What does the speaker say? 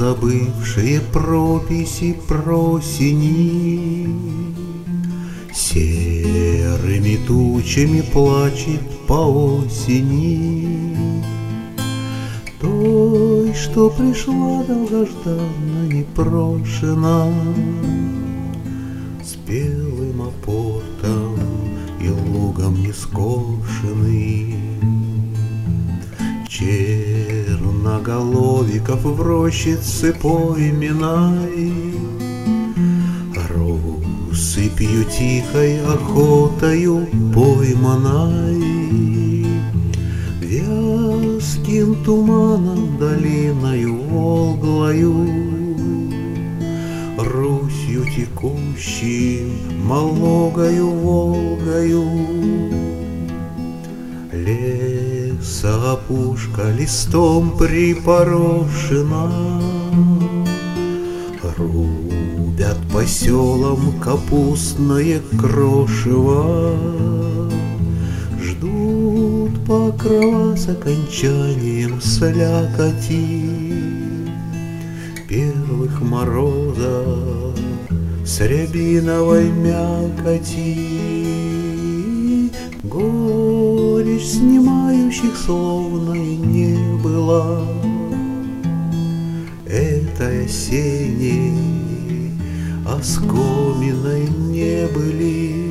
забывшие прописи про сини. Серыми тучами плачет по осени, той, что пришла долгожданно, непрошена, с белым апортом и лугом нескошенным. Черноголовиков в рощице пойменай, россыпью тихой охотою пойманай, вязким туманом долиною волглою, Русью текущим малогою Волгою. Леса опушка листом припорошена, рубят по селам капустное крошево, ждут покрова с окончанием слякоти первых морозов с рябиновой мякоти. Горечь снимающих словно и не была этой осенней оскоминой не были.